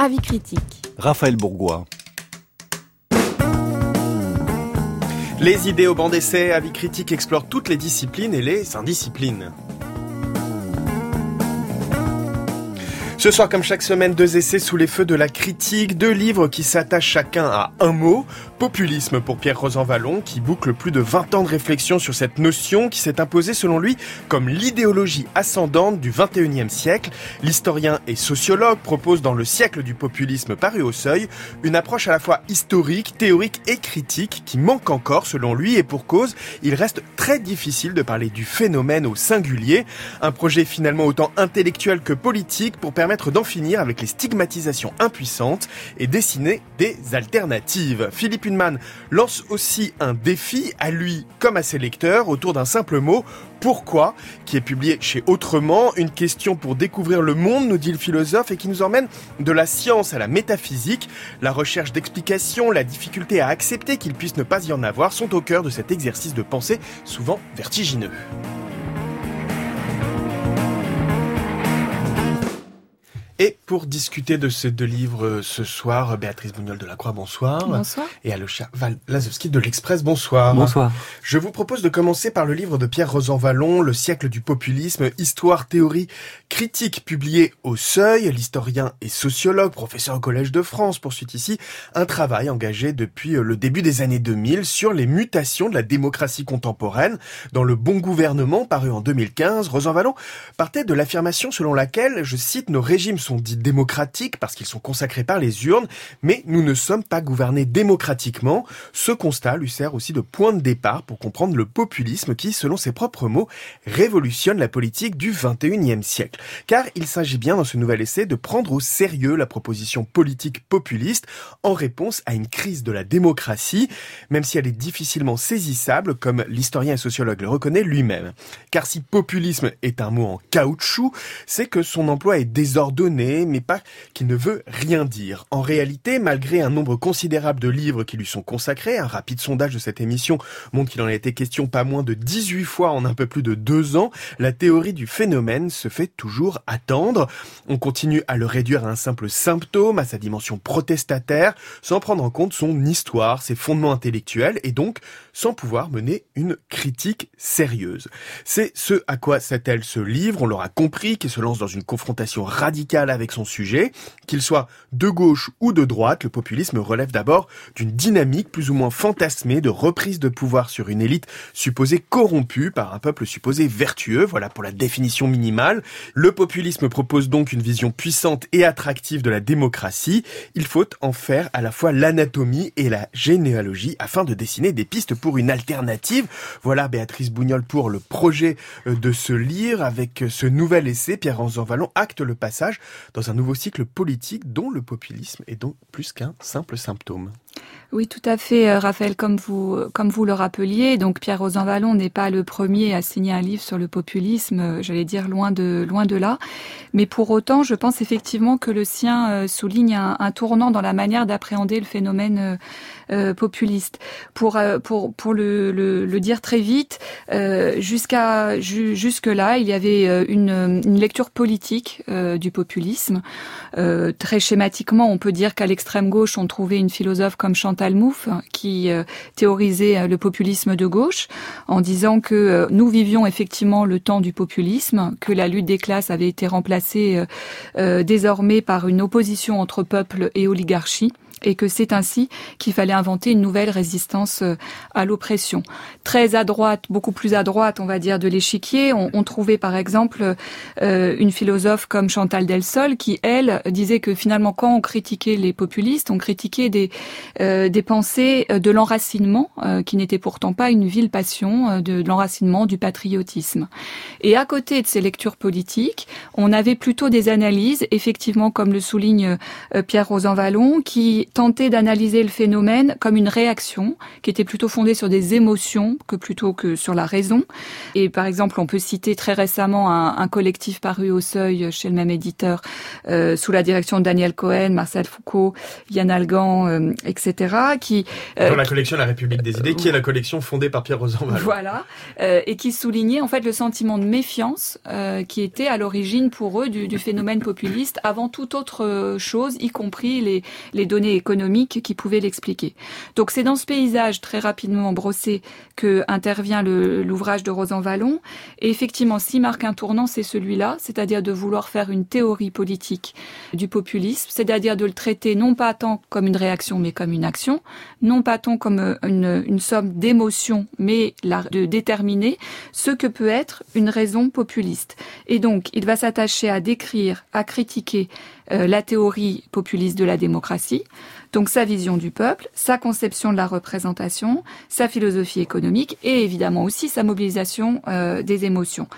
Avis critique. Raphaël Bourgois. Les idées au banc d'essai, Avis critique explore toutes les disciplines et les indisciplines. Ce soir, comme chaque semaine, 2 essais sous les feux de la critique, 2 livres qui s'attachent chacun à un mot. Populisme pour Pierre Rosanvallon, qui boucle plus de 20 ans de réflexion sur cette notion qui s'est imposée selon lui comme l'idéologie ascendante du XXIe siècle. L'historien et sociologue propose dans Le siècle du populisme paru au Seuil une approche à la fois historique, théorique et critique qui manque encore selon lui, et pour cause, il reste très difficile de parler du phénomène au singulier. Un projet finalement autant intellectuel que politique pour permettre d'en finir avec les stigmatisations impuissantes et dessiner des alternatives. Philippe Hunnemann lance aussi un défi à lui comme à ses lecteurs autour d'un simple mot, pourquoi, qui est publié chez Autrement. Une question pour découvrir le monde, nous dit le philosophe, et qui nous emmène de la science à la métaphysique. La recherche d'explications, la difficulté à accepter qu'il puisse ne pas y en avoir sont au cœur de cet exercice de pensée souvent vertigineux. Et pour discuter de ces 2 livres ce soir, Béatrice Bougnol de la Croix, bonsoir. Bonsoir. Et Alocha Lazowski de l'Express, bonsoir. Bonsoir. Je vous propose de commencer par le livre de Pierre Rosanvallon, Le siècle du populisme, histoire, théorie, critique, publié au Seuil. L'historien et sociologue, professeur au Collège de France, poursuit ici un travail engagé depuis le début des années 2000 sur les mutations de la démocratie contemporaine. Dans Le bon gouvernement, paru en 2015, Rosanvallon partait de l'affirmation selon laquelle, je cite, nos régimes sont dits démocratiques parce qu'ils sont consacrés par les urnes, mais nous ne sommes pas gouvernés démocratiquement. Ce constat lui sert aussi de point de départ pour comprendre le populisme qui, selon ses propres mots, révolutionne la politique du XXIe siècle. Car il s'agit bien dans ce nouvel essai de prendre au sérieux la proposition politique populiste en réponse à une crise de la démocratie, même si elle est difficilement saisissable, comme l'historien et sociologue le reconnaît lui-même. Car si populisme est un mot en caoutchouc, c'est que son emploi est désordonné, mais pas qu'il ne veut rien dire. En réalité, malgré un nombre considérable de livres qui lui sont consacrés, un rapide sondage de cette émission montre qu'il en a été question pas moins de 18 fois en un peu plus de 2 ans, la théorie du phénomène se fait toujours attendre. On continue à le réduire à un simple symptôme, à sa dimension protestataire, sans prendre en compte son histoire, ses fondements intellectuels, et donc sans pouvoir mener une critique sérieuse. C'est ce à quoi s'attelle ce livre, on l'aura compris, qui se lance dans une confrontation radicale avec son sujet. Qu'il soit de gauche ou de droite, le populisme relève d'abord d'une dynamique plus ou moins fantasmée de reprise de pouvoir sur une élite supposée corrompue par un peuple supposé vertueux. Voilà pour la définition minimale. Le populisme propose donc une vision puissante et attractive de la démocratie. Il faut en faire à la fois l'anatomie et la généalogie afin de dessiner des pistes pour une alternative. Voilà Béatrice Bougnol pour le projet de ce livre. Avec ce nouvel essai, Pierre Rosanvallon acte le passage dans un nouveau cycle politique dont le populisme est donc plus qu'un simple symptôme. Oui, tout à fait, Raphaël, comme vous le rappeliez. Donc, Pierre Rosanvallon n'est pas le premier à signer un livre sur le populisme, j'allais dire loin de là. Mais pour autant, je pense effectivement que le sien souligne un tournant dans la manière d'appréhender le phénomène populiste. Pour le dire très vite, jusque-là, il y avait une lecture politique du populisme. Très schématiquement, on peut dire qu'à l'extrême gauche, on trouvait une philosophe comme Chantal Mouffe qui théorisait le populisme de gauche en disant que nous vivions effectivement le temps du populisme, que la lutte des classes avait été remplacée désormais par une opposition entre peuple et oligarchie, et que c'est ainsi qu'il fallait inventer une nouvelle résistance à l'oppression. Très à droite, beaucoup plus à droite, on va dire, de l'échiquier, on trouvait par exemple une philosophe comme Chantal Delsol qui, elle, disait que finalement quand on critiquait les populistes, on critiquait des pensées de l'enracinement, qui n'était pourtant pas une vile passion, de l'enracinement, du patriotisme. Et à côté de ces lectures politiques, on avait plutôt des analyses, effectivement, comme le souligne Pierre Rosanvallon, qui qui tentait d'analyser le phénomène comme une réaction qui était plutôt fondée sur des émotions plutôt que sur la raison. Et par exemple, on peut citer très récemment un collectif paru au Seuil chez le même éditeur, sous la direction de Daniel Cohen, Marcel Foucault, Yann Algan, etc. Dans la collection La République des idées, qui est la collection fondée par Pierre Rosanvallon. Voilà, et qui soulignait en fait le sentiment de méfiance qui était à l'origine pour eux du phénomène populiste avant toute autre chose, y compris les données économiques qui pouvaient l'expliquer. Donc c'est dans ce paysage très rapidement brossé que intervient l'ouvrage de Rosanvallon. Et effectivement, s'il marque un tournant, c'est celui-là, c'est-à-dire de vouloir faire une théorie politique du populisme, c'est-à-dire de le traiter non pas tant comme une réaction, mais comme une action, non pas tant comme une somme d'émotions, mais de déterminer ce que peut être une raison populiste. Et donc, il va s'attacher à décrire, à critiquer la théorie populiste de la démocratie, donc sa vision du peuple, sa conception de la représentation, sa philosophie économique et évidemment aussi sa mobilisation des émotions.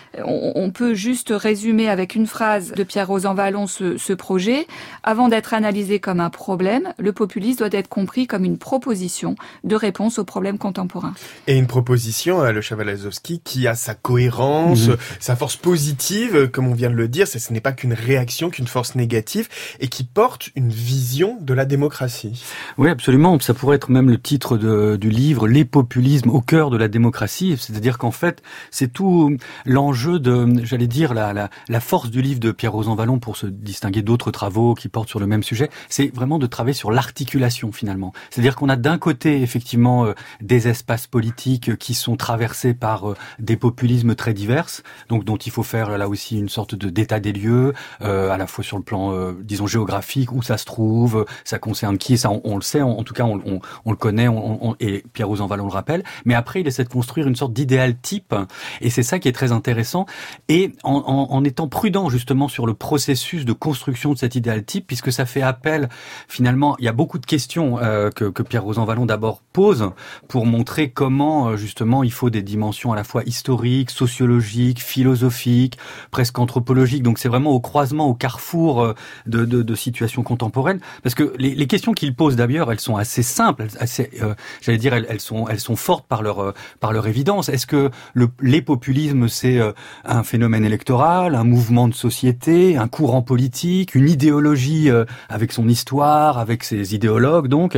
On peut juste résumer avec une phrase de Pierre Rosanvallon ce projet. Avant d'être analysé comme un problème, le populisme doit être compris comme une proposition de réponse aux problèmes contemporains. Et une proposition, le Chawalazowski, qui a sa cohérence, sa force positive, comme on vient de le dire, ce n'est pas qu'une réaction, qu'une force négative, et qui porte une vision de la démocratie. Oui, absolument. Ça pourrait être même le titre du livre, Les populismes au cœur de la démocratie. C'est-à-dire qu'en fait, c'est tout l'enjeu j'allais dire, la force du livre de Pierre Rosanvallon pour se distinguer d'autres travaux qui portent sur le même sujet, c'est vraiment de travailler sur l'articulation finalement. C'est-à-dire qu'on a d'un côté effectivement des espaces politiques qui sont traversés par des populismes très divers, donc dont il faut faire là aussi une sorte d'état des lieux, à la fois sur le plan, disons, géographique, où ça se trouve, ça concerne qui, ça on le sait, en tout cas on le connaît, et Pierre Rosanvallon le rappelle, mais après il essaie de construire une sorte d'idéal type, et c'est ça qui est très intéressant. Et en étant prudent justement sur le processus de construction de cet idéal type, puisque ça fait appel, finalement, il y a beaucoup de questions que Pierre Rosanvallon d'abord pose pour montrer comment justement il faut des dimensions à la fois historiques, sociologiques, philosophiques, presque anthropologiques. Donc c'est vraiment au croisement, au carrefour de situations contemporaines, parce que les questions qu'il pose d'ailleurs, elles sont assez simples, assez, j'allais dire, elles sont fortes par leur évidence. Est-ce que les populismes c'est un phénomène électoral, un mouvement de société, un courant politique, une idéologie avec son histoire, avec ses idéologues donc.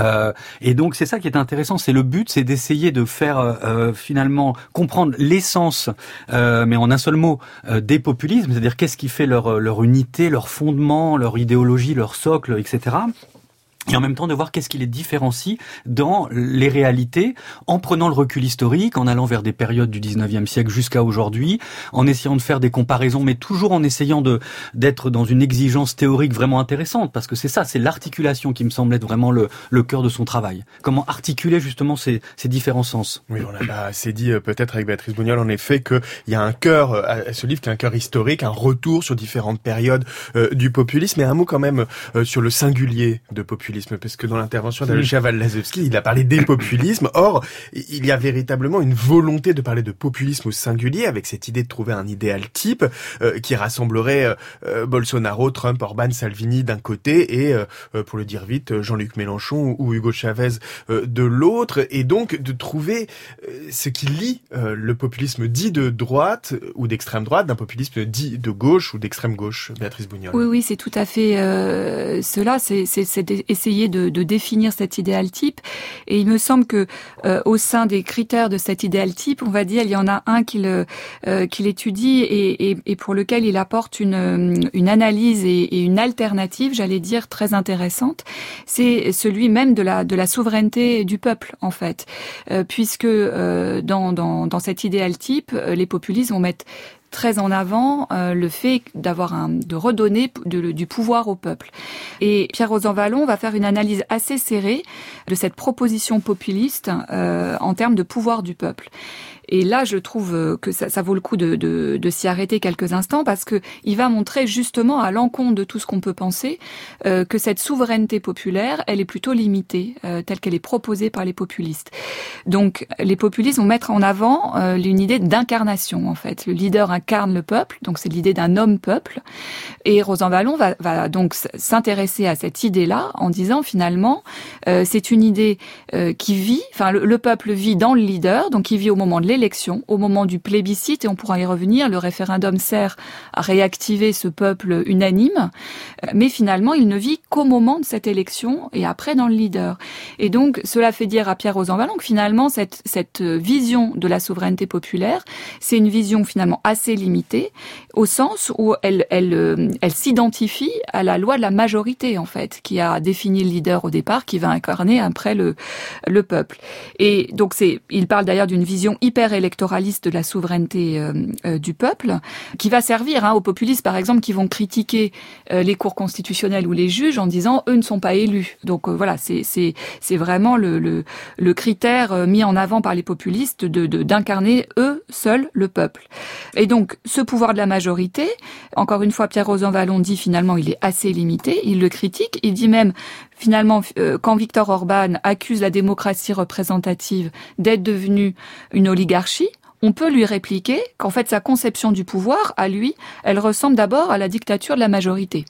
Et donc c'est ça qui est intéressant, c'est le but, c'est d'essayer de faire finalement comprendre l'essence, mais en un seul mot, des populismes, c'est-à-dire qu'est-ce qui fait leur unité, leur fondement, leur idéologie, leur socle, etc. Et en même temps de voir qu'est-ce qui les différencie dans les réalités, en prenant le recul historique, en allant vers des périodes du 19e siècle jusqu'à aujourd'hui, en essayant de faire des comparaisons, mais toujours en essayant d'être dans une exigence théorique vraiment intéressante, parce que c'est ça, c'est l'articulation qui me semble être vraiment le cœur de son travail. Comment articuler justement ces différents sens. Oui, on l'a assez dit peut-être avec Béatrice Bougnol, en effet, qu'il y a un cœur à ce livre, qui est un cœur historique, un retour sur différentes périodes du populisme, et un mot quand même sur le singulier de populisme. Parce que dans l'intervention d'Al Chawalazowski, il a parlé des populismes. Or, il y a véritablement une volonté de parler de populisme au singulier, avec cette idée de trouver un idéal type qui rassemblerait Bolsonaro, Trump, Orban, Salvini d'un côté et, pour le dire vite, Jean-Luc Mélenchon ou Hugo Chavez de l'autre. Et donc de trouver ce qui lie le populisme dit de droite ou d'extrême droite d'un populisme dit de gauche ou d'extrême gauche. Béatrice Bougnol. Oui, c'est tout à fait cela. C'est essayer de définir cet idéal type. Et il me semble que au sein des critères de cet idéal type, on va dire, il y en a un qu'il étudie et pour lequel il apporte une analyse et une alternative, j'allais dire, très intéressante. C'est celui même de la souveraineté du peuple, en fait. Puisque dans cet idéal type, les populistes vont mettre très en avant le fait de redonner du pouvoir au peuple. Et Pierre Rosanvallon va faire une analyse assez serrée de cette proposition populiste en termes de pouvoir du peuple. Et là, je trouve que ça vaut le coup de s'y arrêter quelques instants parce que il va montrer justement à l'encontre de tout ce qu'on peut penser que cette souveraineté populaire, elle est plutôt limitée, telle qu'elle est proposée par les populistes. Donc, les populistes vont mettre en avant une idée d'incarnation, en fait. Le leader incarne le peuple, donc c'est l'idée d'un homme-peuple. Et Rosanvallon va donc s'intéresser à cette idée-là en disant finalement, c'est une idée qui vit, enfin le peuple vit dans le leader, donc il vit au moment de l'élection, au moment du plébiscite, et on pourra y revenir, le référendum sert à réactiver ce peuple unanime, mais finalement il ne vit qu'au moment de cette élection et après dans le leader. Et donc cela fait dire à Pierre Rosanvallon que finalement cette vision de la souveraineté populaire, c'est une vision finalement assez limitée, au sens où elle s'identifie à la loi de la majorité, en fait, qui a défini le leader au départ, qui va incarner après le peuple. Et donc il parle d'ailleurs d'une vision hyper électoraliste de la souveraineté du peuple, qui va servir aux populistes, par exemple, qui vont critiquer les cours constitutionnels ou les juges en disant eux ne sont pas élus. Donc voilà, c'est vraiment le critère mis en avant par les populistes d'incarner eux seuls le peuple. Et donc ce pouvoir de la majorité, encore une fois, Pierre Rosanvallon dit finalement il est assez limité, il le critique, il dit même finalement quand Viktor Orban accuse la démocratie représentative d'être devenue une oligarchie, on peut lui répliquer qu'en fait sa conception du pouvoir, à lui, elle ressemble d'abord à la dictature de la majorité.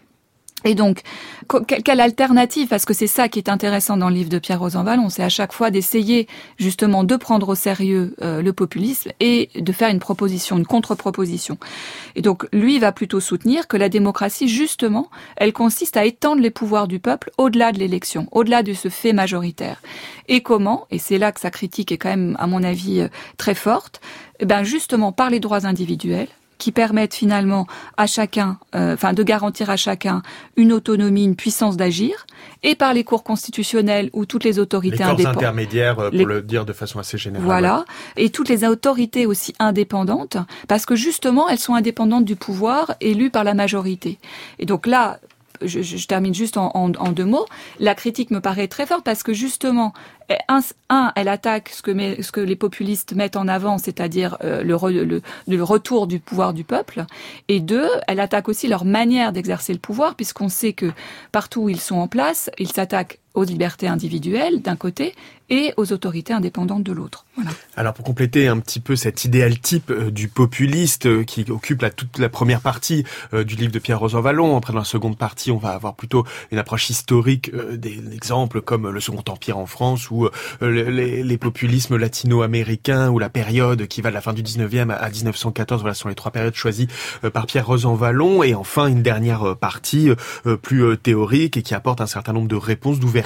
Et donc, quelle alternative? Parce que c'est ça qui est intéressant dans le livre de Pierre Rosanvallon, c'est à chaque fois d'essayer justement de prendre au sérieux le populisme et de faire une proposition, une contre-proposition. Et donc, lui va plutôt soutenir que la démocratie, justement, elle consiste à étendre les pouvoirs du peuple au-delà de l'élection, au-delà de ce fait majoritaire. Et comment? Et c'est là que sa critique est quand même, à mon avis, très forte. Eh ben, justement, par les droits individuels, qui permettent finalement à chacun, de garantir à chacun une autonomie, une puissance d'agir, et par les cours constitutionnels où toutes les autorités indépendantes... Les corps intermédiaires, pour le dire de façon assez générale. Voilà, et toutes les autorités aussi indépendantes, parce que justement, elles sont indépendantes du pouvoir élu par la majorité. Et donc là... Je termine juste en 2 mots. La critique me paraît très forte parce que justement, elle attaque ce que les populistes mettent en avant, c'est-à-dire le retour du pouvoir du peuple. Et 2, elle attaque aussi leur manière d'exercer le pouvoir, puisqu'on sait que partout où ils sont en place, ils s'attaquent aux libertés individuelles d'un côté et aux autorités indépendantes de l'autre. Voilà. Alors pour compléter un petit peu cet idéal type du populiste qui occupe toute la première partie du livre de Pierre Rosanvallon, après dans la seconde partie on va avoir plutôt une approche historique d'exemples comme le Second Empire en France ou les populismes latino-américains ou la période qui va de la fin du 19e à 1914, voilà, ce sont les 3 périodes choisies par Pierre Rosanvallon, et enfin une dernière partie plus théorique et qui apporte un certain nombre de réponses, d'ouverture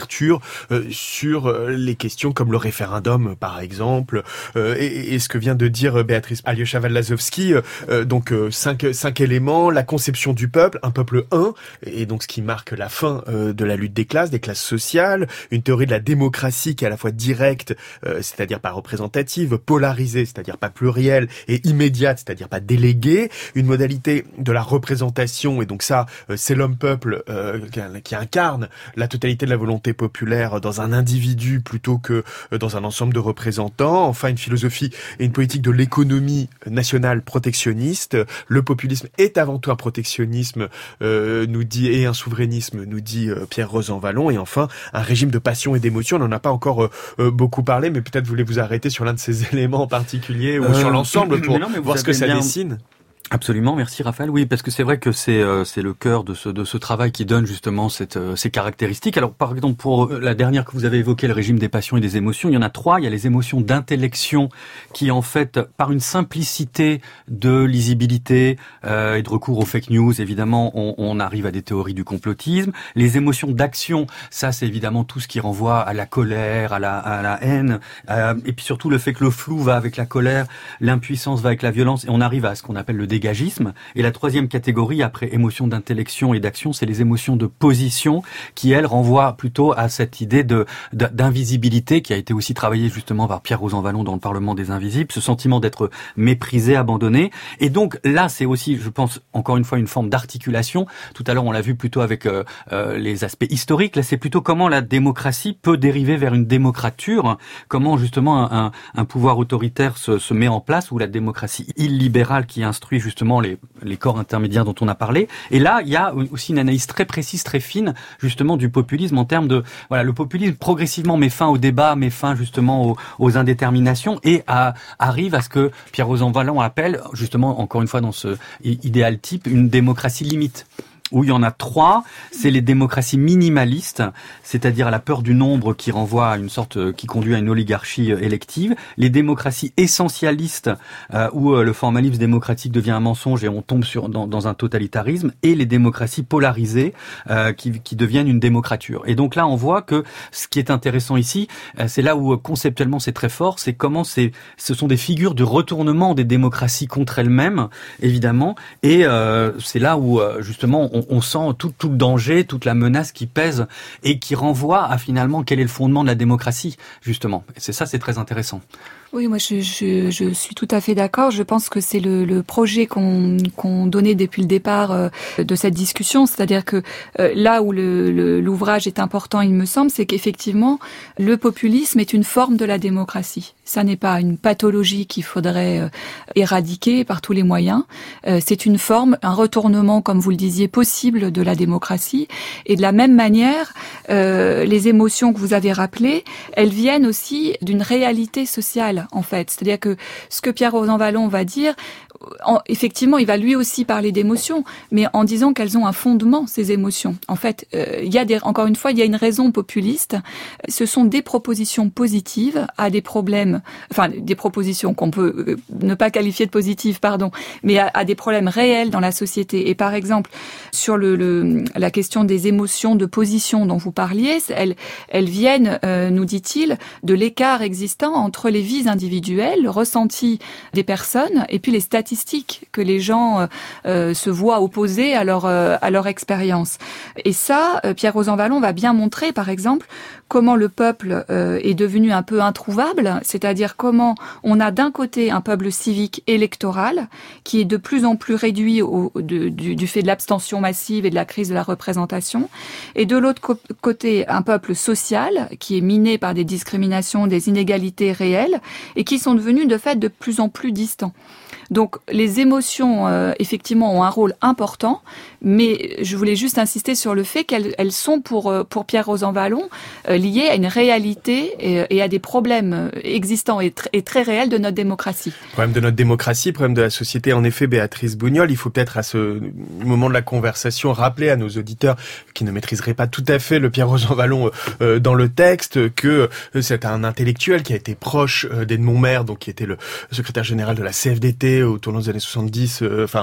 sur les questions comme le référendum par exemple, et ce que vient de dire Béatrice Alyosha-Waldlasowski, donc 5 éléments: la conception du peuple, un peuple un, et donc ce qui marque la fin de la lutte des classes sociales, une théorie de la démocratie qui est à la fois directe, c'est-à-dire pas représentative, polarisée, c'est-à-dire pas plurielle, et immédiate, c'est-à-dire pas déléguée, une modalité de la représentation, et donc ça c'est l'homme-peuple qui incarne la totalité de la volonté populaire dans un individu plutôt que dans un ensemble de représentants. Enfin, une philosophie et une politique de l'économie nationale protectionniste. Le populisme est avant tout un protectionnisme, nous dit, et un souverainisme, nous dit Pierre Rosanvallon. Et enfin, un régime de passion et d'émotion. On n'en a pas encore beaucoup parlé, mais peut-être voulez-vous arrêter sur l'un de ces éléments en particulier ou sur l'ensemble pour voir ce que ça dessine. Absolument, merci Raphaël. Oui, parce que c'est vrai que c'est le cœur de ce travail qui donne justement ces caractéristiques. Alors par exemple pour la dernière que vous avez évoquée, le régime des passions et des émotions, il y en a 3. Il y a les émotions d'intellection qui en fait, par une simplicité de lisibilité et de recours aux fake news, évidemment, on arrive à des théories du complotisme. Les émotions d'action, ça c'est évidemment tout ce qui renvoie à la colère, à la haine, et puis surtout le fait que le flou va avec la colère, l'impuissance va avec la violence, et on arrive à ce qu'on appelle le dégagisme. Et la troisième catégorie, après émotions d'intellection et d'action, c'est les émotions de position, qui, elles, renvoient plutôt à cette idée d'invisibilité, qui a été aussi travaillée justement par Pierre Rosanvallon dans le Parlement des Invisibles, ce sentiment d'être méprisé, abandonné. Et donc là, c'est aussi, je pense, encore une fois, une forme d'articulation. Tout à l'heure, on l'a vu plutôt avec les aspects historiques. Là, c'est plutôt comment la démocratie peut dériver vers une démocrature, comment justement un pouvoir autoritaire se met en place, ou la démocratie illibérale qui instruit justement les corps intermédiaires dont on a parlé. Et là, il y a aussi une analyse très précise, très fine, justement, du populisme en termes de, voilà, le populisme progressivement met fin au débat, met fin justement aux indéterminations et arrive à ce que Pierre Rosanvallon appelle, justement, encore une fois dans ce idéal type, une démocratie limite. Où il y en a trois, c'est les démocraties minimalistes, c'est-à-dire la peur du nombre qui renvoie à une sorte, qui conduit à une oligarchie élective, les démocraties essentialistes, où le formalisme démocratique devient un mensonge et on tombe dans un totalitarisme, et les démocraties polarisées, qui deviennent une démocrature. Et donc là, on voit que ce qui est intéressant ici, c'est là où conceptuellement c'est très fort, c'est comment ce sont des figures de retournement des démocraties contre elles-mêmes, évidemment, et c'est là où justement on sent tout le danger, toute la menace qui pèse et qui renvoie à finalement quel est le fondement de la démocratie, justement. Et c'est très intéressant. Oui, moi je suis tout à fait d'accord. Je pense que c'est le projet qu'on donnait depuis le départ de cette discussion, c'est-à-dire que là où l'ouvrage est important, il me semble, c'est qu'effectivement le populisme est une forme de la démocratie. Ça n'est pas une pathologie qu'il faudrait éradiquer par tous les moyens. C'est une forme, un retournement, comme vous le disiez, possible de la démocratie. Et de la même manière, les émotions que vous avez rappelées, elles viennent aussi d'une réalité sociale, en fait. C'est-à-dire que ce que Pierre Rosanvallon va dire, effectivement, il va lui aussi parler d'émotions, mais en disant qu'elles ont un fondement, ces émotions. En fait, encore une fois, il y a une raison populiste. Ce sont des propositions positives à des problèmes, enfin, des propositions qu'on peut ne pas qualifier de positives, pardon, mais à des problèmes réels dans la société. Et par exemple, sur la question des émotions de position dont vous parliez, elles viennent, nous dit-il, de l'écart existant entre les vies individuelles, le ressenti des personnes, et puis les statistiques que les gens se voient opposer à leur expérience. Et ça, Pierre Rosanvallon va bien montrer, par exemple, comment le peuple est devenu un peu introuvable, c'est-à-dire comment on a d'un côté un peuple civique électoral qui est de plus en plus réduit du fait de l'abstention massive et de la crise de la représentation, et de l'autre côté un peuple social qui est miné par des discriminations, des inégalités réelles, et qui sont devenus de fait de plus en plus distants. Donc les émotions, effectivement, ont un rôle important, mais je voulais juste insister sur le fait qu'elles sont pour Pierre Rosanvallon liées à une réalité et à des problèmes existants et très réels de notre démocratie. Problème de notre démocratie, problème de la société. En effet, Béatrice Bougnol, il faut peut-être à ce moment de la conversation rappeler à nos auditeurs qui ne maîtriseraient pas tout à fait le Pierre Rosanvallon dans le texte que c'est un intellectuel qui a été proche d'Edmond Maire, donc qui était le secrétaire général de la CFDT au tournant des années 70,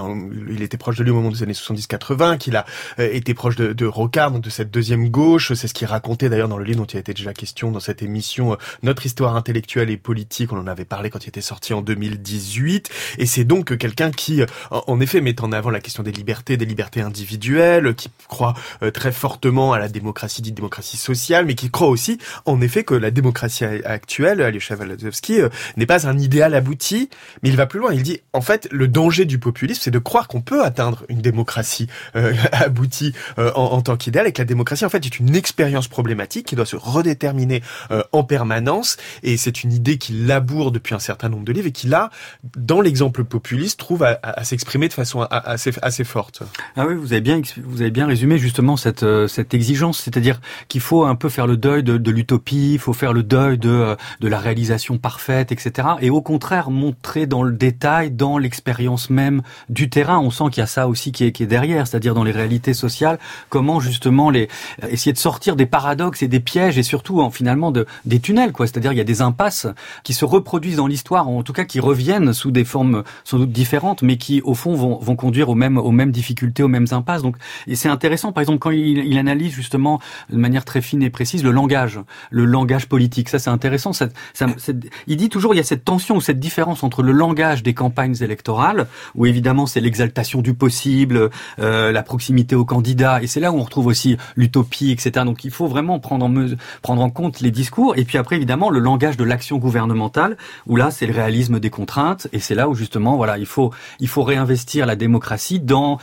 il était proche de lui au moment des années 70-80, qu'il a été proche de Rocard, donc de cette deuxième gauche. C'est ce qu'il racontait d'ailleurs dans le livre dont il a été déjà question dans cette émission, Notre histoire intellectuelle et politique. On en avait parlé quand il était sorti en 2018. Et c'est donc quelqu'un qui, en effet, met en avant la question des libertés individuelles, qui croit très fortement à la démocratie, dite démocratie sociale, mais qui croit aussi, en effet, que la démocratie actuelle, Alisha Walazowski, n'est pas un idéal abouti, mais il va plus loin. Il dit, en fait, le danger du populisme, c'est de croire qu'on peut atteindre une démocratie aboutie en tant qu'idéal, et que la démocratie, en fait, est une expérience problématique qui doit se redéterminer en permanence. Et c'est une idée qu'il laboure depuis un certain nombre de livres et qui, là, dans l'exemple populiste, trouve à s'exprimer de façon assez forte. Ah oui, vous avez bien résumé justement cette exigence, c'est-à-dire qu'il faut un peu faire le deuil de l'utopie, il faut faire le deuil de la réalisation parfaite, etc. Et au contraire, montrer dans le détail, dans l'expérience même du terrain. On sent qu'il y a ça aussi qui est derrière, c'est-à-dire dans les réalités sociales, comment justement essayer de sortir des paradoxes et des pièges et surtout finalement des tunnels, quoi. C'est-à-dire il y a des impasses qui se reproduisent dans l'histoire, en tout cas qui reviennent sous des formes sans doute différentes, mais qui au fond vont conduire aux mêmes difficultés, aux mêmes impasses. Donc, et c'est intéressant, par exemple, quand il analyse justement de manière très fine et précise le langage politique. Ça, c'est intéressant. Il dit toujours il y a cette tension ou cette différence entre le langage des campagnes campagnes électorales, où évidemment c'est l'exaltation du possible, la proximité aux candidats, et c'est là où on retrouve aussi l'utopie, etc. Donc il faut vraiment prendre en compte les discours, et puis après évidemment le langage de l'action gouvernementale, où là c'est le réalisme des contraintes, et c'est là où justement voilà il faut réinvestir la démocratie dans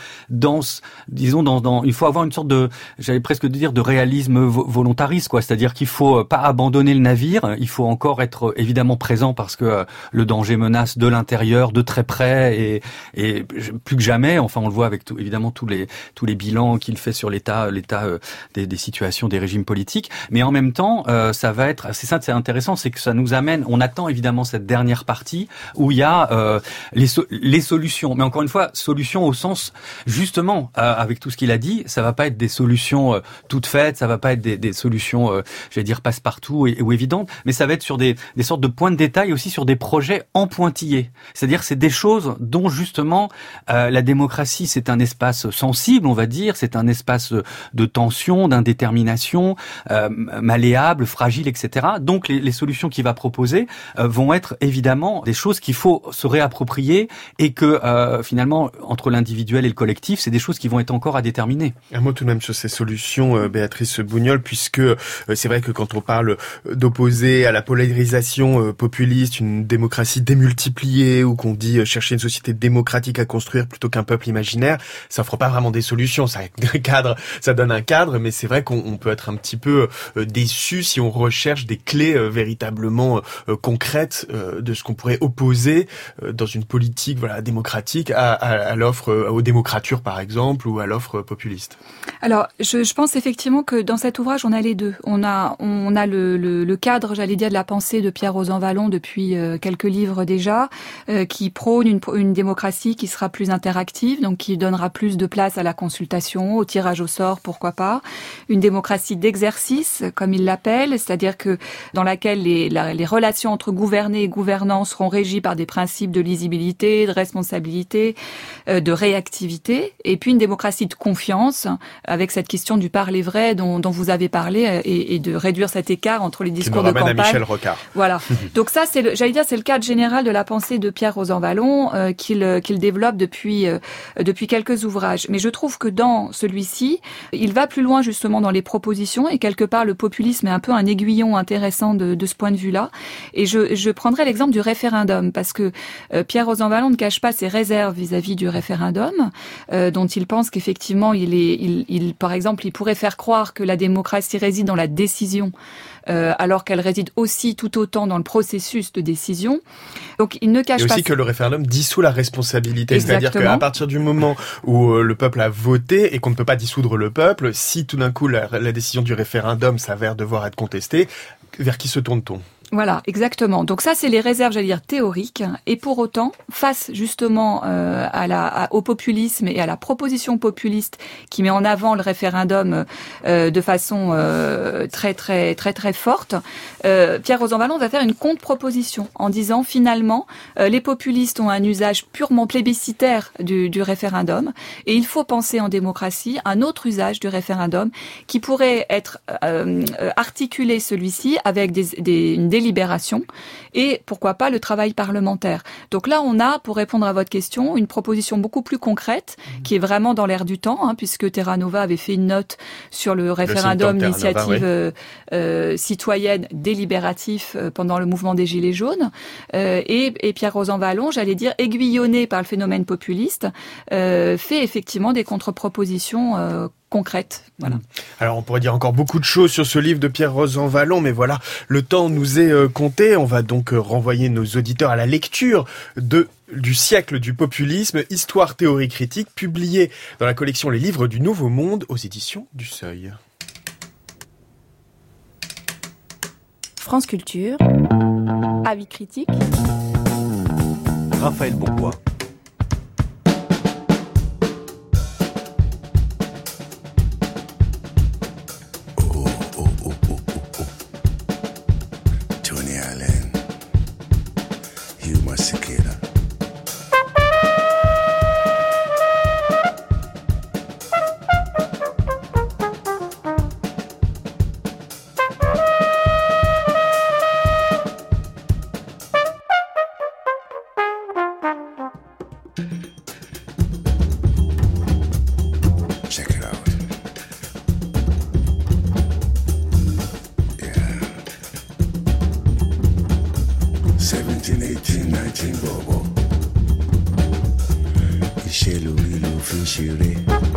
il faut avoir une sorte de, j'allais presque dire, de réalisme volontariste, quoi. C'est-à-dire qu'il faut pas abandonner le navire, il faut encore être évidemment présent parce que le danger menace de l'intérieur, de très près, et plus que jamais. Enfin, on le voit avec évidemment tous les bilans qu'il fait sur l'état des situations, des régimes politiques. Mais en même temps, ça va être, c'est intéressant, c'est que ça nous amène. On attend évidemment cette dernière partie où il y a les solutions. Mais encore une fois, solutions au sens justement avec tout ce qu'il a dit, ça va pas être des solutions toutes faites, ça va pas être des solutions, j'allais dire passe-partout ou évidentes, mais ça va être sur des sortes de points de détail, aussi sur des projets en pointillés. C'est-à-dire c'est des choses dont justement la démocratie c'est un espace sensible, on va dire, c'est un espace de tension, d'indétermination, malléable, fragile, etc. Donc les solutions qu'il va proposer vont être évidemment des choses qu'il faut se réapproprier et que finalement entre l'individuel et le collectif, c'est des choses qui vont être encore à déterminer. Un mot tout de même sur ces solutions, Béatrice Bougnol, puisque c'est vrai que quand on parle d'opposer à la polarisation populiste une démocratie démultipliée, ou qu'on dit chercher une société démocratique à construire plutôt qu'un peuple imaginaire, ça offre pas vraiment des solutions, ça donne un cadre, mais c'est vrai qu'on peut être un petit peu déçu si on recherche des clés véritablement concrètes de ce qu'on pourrait opposer dans une politique démocratique à l'offre, aux démocratures par exemple, ou à l'offre populiste. Alors, je pense effectivement que dans cet ouvrage, on a les deux. On a le cadre, j'allais dire, de la pensée de Pierre Rosanvallon depuis quelques livres déjà, qui prône une démocratie qui sera plus interactive, donc qui donnera plus de place à la consultation, au tirage au sort, pourquoi pas. Une démocratie d'exercice, comme il l'appelle, c'est-à-dire que dans laquelle les relations entre gouvernés et gouvernants seront régies par des principes de lisibilité, de responsabilité, de réactivité, et puis une démocratie de confiance, avec cette question du parler vrai dont vous avez parlé, et de réduire cet écart entre les discours de campagne. Qui nous ramène à Michel Rocard. Voilà. Donc ça, c'est le cadre général de la pensée de Pierre Rosanvallon qu'il développe depuis quelques ouvrages. Mais je trouve que dans celui-ci, il va plus loin justement dans les propositions, et quelque part le populisme est un peu un aiguillon intéressant de ce point de vue-là. Et je prendrai l'exemple du référendum, parce que Pierre Rosanvallon ne cache pas ses réserves vis-à-vis du référendum, dont il pense qu'effectivement par exemple, il pourrait faire croire que la démocratie réside dans la décision, alors qu'elle réside aussi tout autant dans le processus de décision. Donc il ne cache pas... Et aussi que le référendum dissout la responsabilité. Exactement. C'est-à-dire qu'à partir du moment où le peuple a voté et qu'on ne peut pas dissoudre le peuple, si tout d'un coup la décision du référendum s'avère devoir être contestée, vers qui se tourne-t-on ? Voilà, exactement. Donc ça, c'est les réserves, j'allais dire, théoriques. Et pour autant, face justement au populisme et à la proposition populiste qui met en avant le référendum de façon très très très très forte, Pierre Rosanvallon va faire une contre-proposition en disant finalement les populistes ont un usage purement plébiscite du référendum, et il faut penser en démocratie un autre usage du référendum qui pourrait être articulé, celui-ci, avec une délibération, et pourquoi pas le travail parlementaire. Donc là, on a, pour répondre à votre question, une proposition beaucoup plus concrète qui est vraiment dans l'air du temps, puisque Terra Nova avait fait une note sur le référendum d'initiative citoyenne délibératif pendant le mouvement des Gilets jaunes, et Pierre Rosanvallon, j'allais dire, aiguillonné par le phénomène populiste, fait effectivement des contre-propositions concrète. Voilà. Alors on pourrait dire encore beaucoup de choses sur ce livre de Pierre Rosanvallon, mais voilà, le temps nous est compté. On va donc renvoyer nos auditeurs à la lecture du siècle du populisme, histoire, théorie, critique, publié dans la collection Les Livres du Nouveau Monde aux éditions du Seuil. France Culture, avis critique, Raphaël Bourgois. 1919 bọ̀bọ̀ iṣẹ́ lórí ló fi ń ṣeré.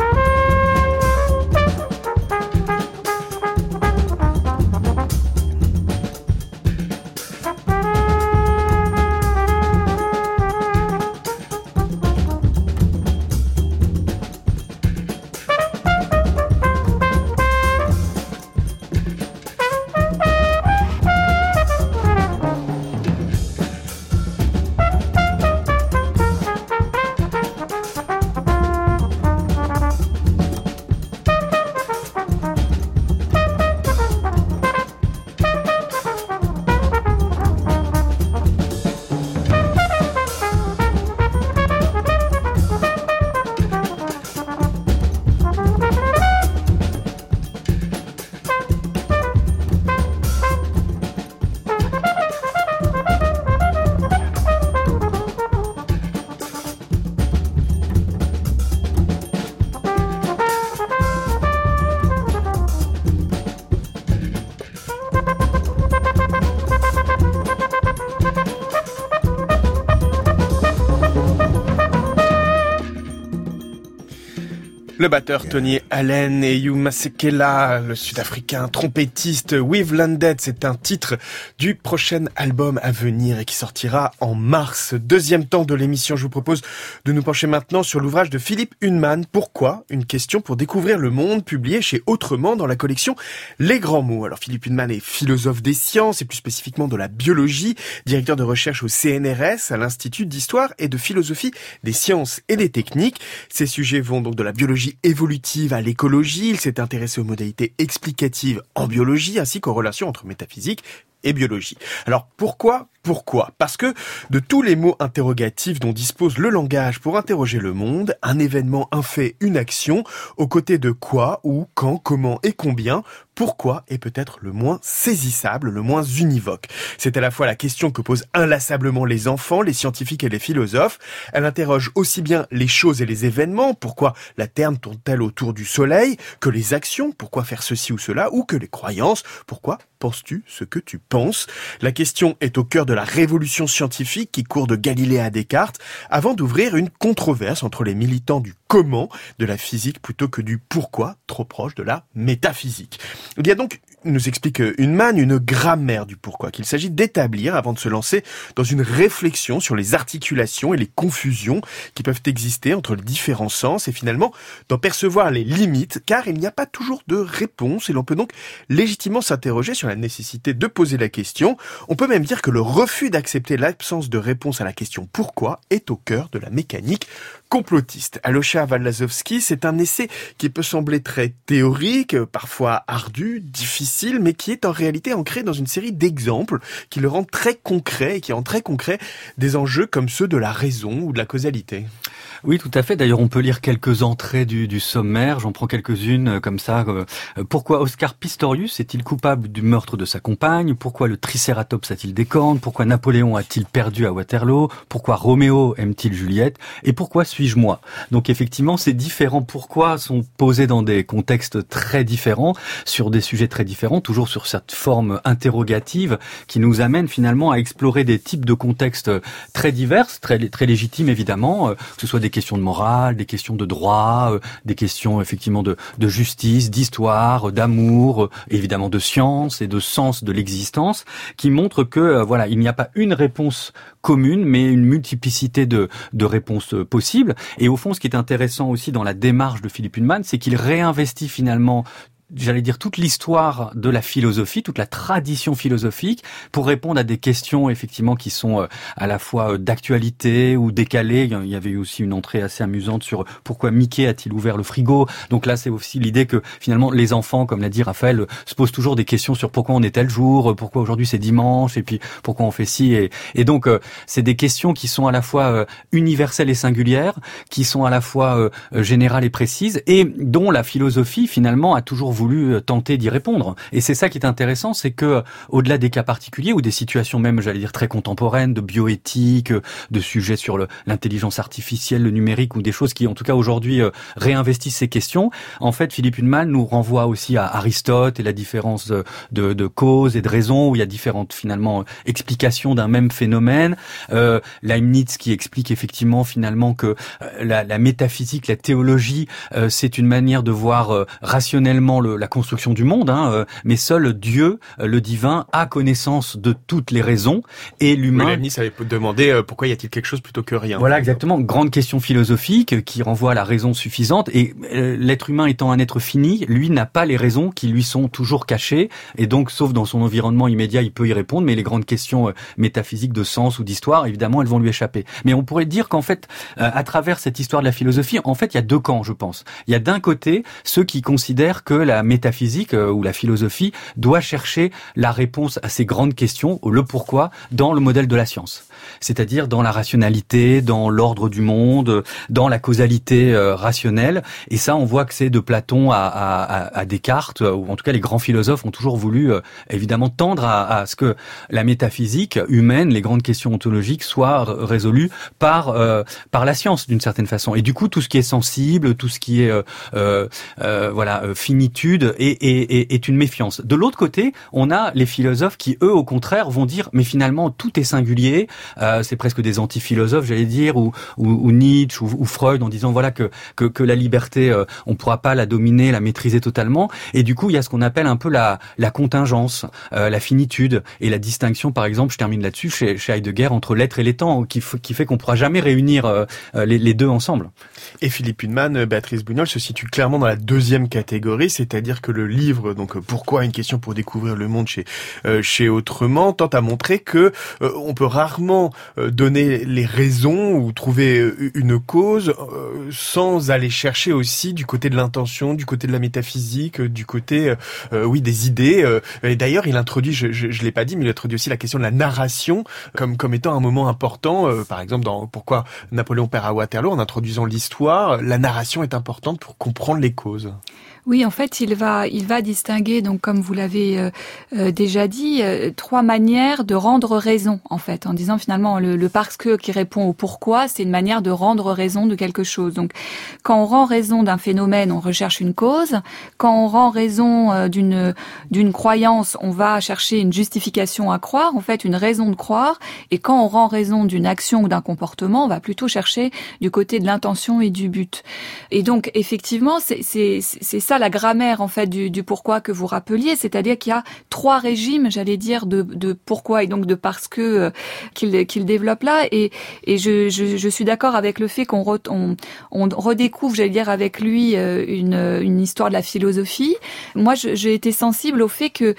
Le batteur Tony Allen et Hugh Masekela, le sud-africain trompettiste We've Landed, c'est un titre du prochain album à venir et qui sortira en mars. Deuxième temps de l'émission, je vous propose de nous pencher maintenant sur l'ouvrage de Philippe Hunnemann. Pourquoi ? Une question pour découvrir le monde, publié chez Autrement dans la collection Les Grands Mots. Alors Philippe Hunnemann est philosophe des sciences et plus spécifiquement de la biologie, directeur de recherche au CNRS, à l'Institut d'Histoire et de Philosophie des Sciences et des Techniques. Ces sujets vont donc de la biologie évolutive à l'écologie. Il s'est intéressé aux modalités explicatives en biologie ainsi qu'aux relations entre métaphysique et biologie. Alors pourquoi ? Parce que de tous les mots interrogatifs dont dispose le langage pour interroger le monde, un événement, un fait, une action, aux côtés de quoi, où, quand, comment et combien, pourquoi est peut-être le moins saisissable, le moins univoque. C'est à la fois la question que posent inlassablement les enfants, les scientifiques et les philosophes. Elle interroge aussi bien les choses et les événements, pourquoi la Terre tourne-t-elle autour du Soleil, que les actions, pourquoi faire ceci ou cela, ou que les croyances, pourquoi penses-tu ce que tu penses. La question est au cœur de la révolution scientifique qui court de Galilée à Descartes, avant d'ouvrir une controverse entre les militants du comment de la physique plutôt que du pourquoi, trop proche de la métaphysique. Il y a donc, nous explique Hunnemann, une grammaire du pourquoi qu'il s'agit d'établir avant de se lancer dans une réflexion sur les articulations et les confusions qui peuvent exister entre les différents sens et finalement d'en percevoir les limites, car il n'y a pas toujours de réponse et l'on peut donc légitimement s'interroger sur la nécessité de poser la question. On peut même dire que le refus d'accepter l'absence de réponse à la question pourquoi est au cœur de la mécanique complotiste. Alosha Waldlasowski, c'est un essai qui peut sembler très théorique, parfois ardu, difficile, mais qui est en réalité ancré dans une série d'exemples qui le rendent très concret et qui rendent très concret des enjeux comme ceux de la raison ou de la causalité. Oui, tout à fait. D'ailleurs, on peut lire quelques entrées du sommaire. J'en prends quelques-unes comme ça. Pourquoi Oscar Pistorius est-il coupable du meurtre de sa compagne ? Pourquoi le Tricératops a-t-il des cornes ? Pourquoi Napoléon a-t-il perdu à Waterloo ? Pourquoi Roméo aime-t-il Juliette ? Et pourquoi suis-je moi ? Donc effectivement, ces différents pourquoi sont posés dans des contextes très différents, sur des sujets très différents, toujours sur cette forme interrogative qui nous amène finalement à explorer des types de contextes très divers, très légitimes évidemment, que ce soit des questions de morale, des questions de droit, des questions effectivement de justice, d'histoire, d'amour, évidemment de science et de sens de l'existence, qui montrent que voilà, il n'y a pas une réponse commune, mais une multiplicité de réponses possibles. Et au fond, ce qui est intéressant aussi dans la démarche de Philippe Hunnemann, c'est qu'il réinvestit finalement, j'allais dire, toute l'histoire de la philosophie, toute la tradition philosophique, pour répondre à des questions effectivement qui sont à la fois d'actualité ou décalées. Il y avait eu aussi une entrée assez amusante sur pourquoi Mickey a-t-il ouvert le frigo. Donc là, c'est aussi l'idée que finalement les enfants, comme l'a dit Raphaël, se posent toujours des questions sur pourquoi on est tel jour, pourquoi aujourd'hui c'est dimanche, et puis pourquoi on fait ci. Et donc c'est des questions qui sont à la fois universelles et singulières, qui sont à la fois générales et précises, et dont la philosophie finalement a toujours voulu tenter d'y répondre. Et c'est ça qui est intéressant, c'est que au-delà des cas particuliers ou des situations même, j'allais dire, très contemporaines, de bioéthique, de sujets sur l'intelligence artificielle, le numérique, ou des choses qui, en tout cas aujourd'hui, réinvestissent ces questions, en fait, Philippe Hunnemann nous renvoie aussi à Aristote et la différence de cause et de raison, où il y a différentes, finalement, explications d'un même phénomène. Leibniz qui explique effectivement, finalement, que la métaphysique, la théologie, c'est une manière de voir rationnellement la construction du monde, mais seul Dieu, le divin, a connaissance de toutes les raisons, et l'humain... Leibniz avait demandé pourquoi y a-t-il quelque chose plutôt que rien. Voilà, exactement. Grande question philosophique qui renvoie à la raison suffisante, et l'être humain étant un être fini, lui n'a pas les raisons qui lui sont toujours cachées, et donc, sauf dans son environnement immédiat, il peut y répondre, mais les grandes questions métaphysiques de sens ou d'histoire, évidemment, elles vont lui échapper. Mais on pourrait dire qu'en fait, à travers cette histoire de la philosophie, en fait, il y a deux camps, je pense. Il y a d'un côté ceux qui considèrent que la métaphysique ou la philosophie doit chercher la réponse à ces grandes questions, le pourquoi, dans le modèle de la science. C'est-à-dire dans la rationalité, dans l'ordre du monde, dans la causalité rationnelle. Et ça, on voit que c'est de Platon à Descartes, ou en tout cas les grands philosophes ont toujours voulu évidemment tendre à ce que la métaphysique humaine, les grandes questions ontologiques soient résolues par la science d'une certaine façon. Et du coup, tout ce qui est sensible, tout ce qui est finitude est une méfiance. De l'autre côté, on a les philosophes qui, eux, au contraire, vont dire mais finalement tout est singulier. C'est presque des anti-philosophes, j'allais dire, ou Nietzsche ou Freud, en disant voilà que la liberté, on pourra pas la dominer, la maîtriser totalement. Et du coup, il y a ce qu'on appelle un peu la contingence, la finitude et la distinction. Par exemple, je termine là-dessus chez Heidegger entre l'être et les temps, qui fait qu'on pourra jamais réunir les deux ensemble. Et Philippe Hunnemann, Béatrice Bougnol se situe clairement dans la deuxième catégorie, c'est-à-dire que le livre, donc Pourquoi, une question pour découvrir le monde chez Autrement, tente à montrer que on peut rarement donner les raisons ou trouver une cause sans aller chercher aussi du côté de l'intention, du côté de la métaphysique, du côté des idées. Et d'ailleurs, il introduit, je l'ai pas dit, mais il introduit aussi la question de la narration comme étant un moment important. Par exemple, dans Pourquoi Napoléon perd à Waterloo, en introduisant l'histoire, la narration est importante pour comprendre les causes. Oui, en fait, il va distinguer, donc comme vous l'avez déjà dit, trois manières de rendre raison, en fait, en disant finalement le parce que qui répond au pourquoi, c'est une manière de rendre raison de quelque chose. Donc, quand on rend raison d'un phénomène, on recherche une cause. Quand on rend raison d'une croyance, on va chercher une justification à croire, en fait, une raison de croire. Et quand on rend raison d'une action ou d'un comportement, on va plutôt chercher du côté de l'intention et du but. Et donc, effectivement, c'est ça la grammaire en fait du pourquoi que vous rappeliez, c'est-à-dire qu'il y a trois régimes, j'allais dire, de pourquoi et donc de parce que qu'il développe là. Et je suis d'accord avec le fait qu'on redécouvre, j'allais dire, avec lui une histoire de la philosophie. Moi, j'ai été sensible au fait que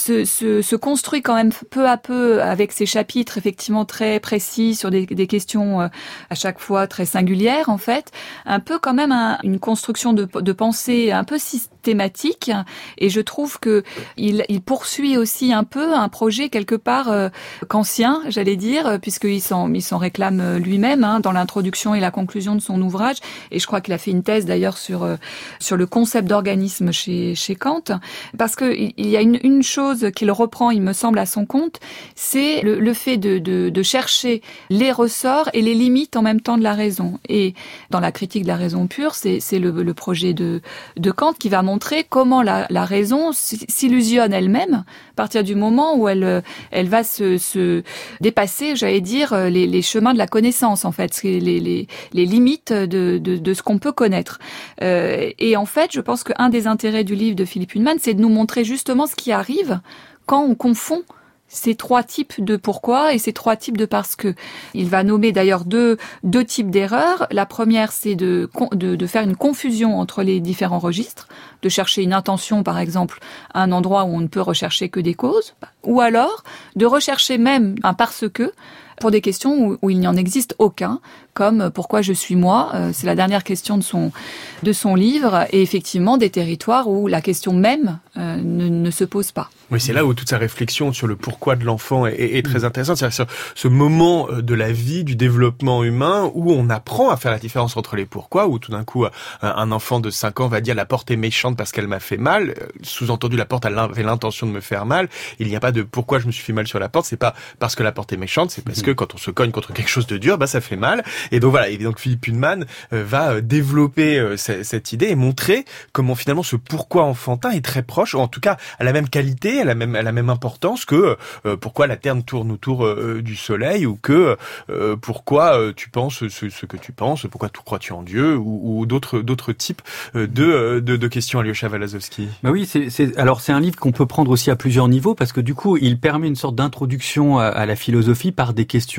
se construit quand même peu à peu avec ces chapitres effectivement très précis sur des questions à chaque fois très singulières en fait, un peu quand même une construction de pensée un peu systématique, et je trouve que il poursuit aussi un peu un projet quelque part kantien, j'allais dire, puisqu'il s'en réclame lui-même dans l'introduction et la conclusion de son ouvrage, et je crois qu'il a fait une thèse d'ailleurs sur le concept d'organisme chez Kant, parce que il y a une chose qu'il reprend, il me semble, à son compte, c'est le fait de chercher les ressorts et les limites en même temps de la raison. Et dans la critique de la raison pure, c'est le projet de Kant qui va montrer comment la raison s'illusionne elle-même à partir du moment où elle va se dépasser, j'allais dire, les chemins de la connaissance, en fait, les limites de ce qu'on peut connaître. Et en fait, je pense qu'un des intérêts du livre de Philippe Hunnemann, c'est de nous montrer justement ce qui arrive quand on confond ces trois types de pourquoi et ces trois types de parce que. Il va nommer d'ailleurs deux types d'erreurs. La première, c'est de faire une confusion entre les différents registres, de chercher une intention, par exemple, à un endroit où on ne peut rechercher que des causes, ou alors de rechercher même un parce que pour des questions où il n'y en existe aucun, comme pourquoi je suis moi, c'est la dernière question de son livre, et effectivement des territoires où la question même ne se pose pas. Oui, c'est là où toute sa réflexion sur le pourquoi de l'enfant est très intéressante. C'est-à-dire sur ce moment de la vie, du développement humain, où on apprend à faire la différence entre les pourquoi, où tout d'un coup, un enfant de 5 ans va dire la porte est méchante parce qu'elle m'a fait mal. Sous-entendu, la porte avait l'intention de me faire mal. Il n'y a pas de pourquoi je me suis fait mal sur la porte. C'est pas parce que la porte est méchante, c'est parce que quand on se cogne contre quelque chose de dur, ça fait mal. Et donc voilà. Et donc Philippe Hunnemann va développer cette idée et montrer comment finalement ce pourquoi enfantin est très proche, ou en tout cas à la même qualité, à la même importance que pourquoi la Terre tourne autour du Soleil, ou que pourquoi tu penses ce que tu penses, pourquoi crois-tu en Dieu, ou d'autres types de questions. Alyosha Walazowski. Bah oui, c'est un livre qu'on peut prendre aussi à plusieurs niveaux, parce que du coup il permet une sorte d'introduction à la philosophie par